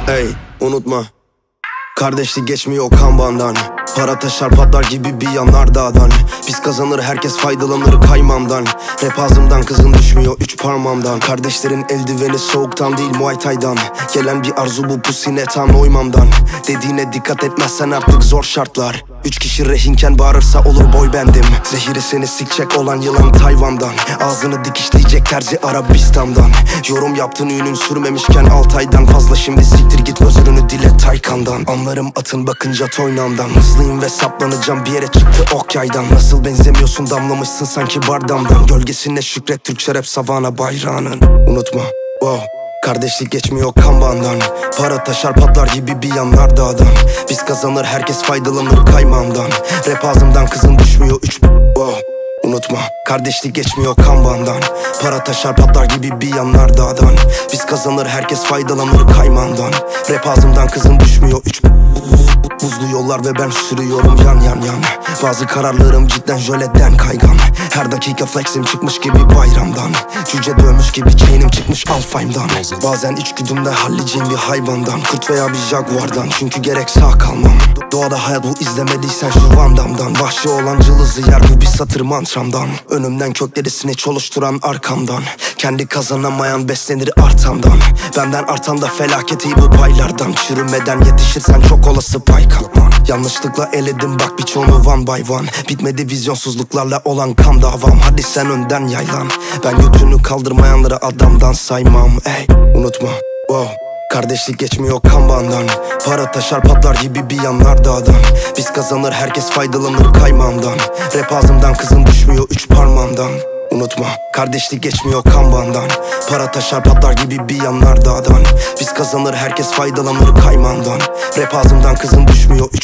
Ey unutma, kardeşlik geçmiyor kanbandan. Para taşar patlar gibi bir yanardağdan. Biz kazanır herkes faydalanır kaymamdan. Rap ağzımdan kızın düşmüyor 3 parmağımdan. Kardeşlerin eldiveni soğuktan değil Muay Thai'dan. Gelen bir arzu bu pusine tam uymamdan. Dediğine dikkat etmezsen artık zor şartlar. 3 kişi rehinken bağırırsa olur boy bendim. Zehiri seni sikecek olan yılan Tayvan'dan. Ağzını dikişleyecek terzi Arabistan'dan. Yorum yaptığın ünün sürmemişken 6 aydan fazla. Şimdi siktir git özrünü dile Taycan'dan. Anlarım atın bakınca toynağımdan. Hızlıyım ve saplanacağım bir yere çıktı ok yaydan. Nasıl benzemiyorsun damlamışsın sanki bardamdan. Gölgesine şükret Türkçe rap savana bayrağının. Unutma, wow, kardeşlik geçmiyor kanbandan. Para taşar patlar gibi bir yanardağdan. Biz kazanır herkes faydalanır kaymağımdan. Rap ağzımdan kızın düşmüyor 3 wow. Unutma, kardeşlik geçmiyor kanbandan. Para taşar patlar gibi bir yanardağdan. Biz kazanır herkes faydalanır kaymağımdan. Rap ağzımdan kızın düşmüyor 3 buzlu yollar ve ben sürüyorum yan. Bazı kararlarım cidden jöleden kaygan. Her dakika flexim çıkmış gibi bayramdan. Cüce dövmüş gibi chainim çıkmış Alfheim'dan. Bazen içgüdümde halliceğim bir hayvandan. Kurt veya bir jaguardan, çünkü gerek sağ kalmam. Doğada hayat bu, izlemediysen şu Van Damme'dan. Vahşi olan cılızı yer bu bir satır mantramdan. Önümden kökleri sineç oluşturan arkamdan. Kendi kazanamayan beslenir artamdan. Benden artan da felaketi bu paylardan. Çürümeden yetişirsen çok olası pay kalman. Yanlışlıkla eledim bak birçoğunu one by one. Bitmedi vizyonsuzluklarla olan kan davam. Hadi sen önden yaylan. Ben götünü kaldırmayanları adamdan saymam. Ey unutma, wow, kardeşlik geçmiyor kanbandan. Para taşar patlar gibi bir yanardağdan. Biz kazanır herkes faydalanır kaymağımdan. Rap ağzımdan kızın düşmüyor 3 parmağımdan. Unutma, kardeşlik geçmiyor kanbandan. Para taşar patlar gibi bir yanardağdan. Biz kazanır herkes faydalanır kaymağımdan. Rap ağzımdan kızın düşmüyor 3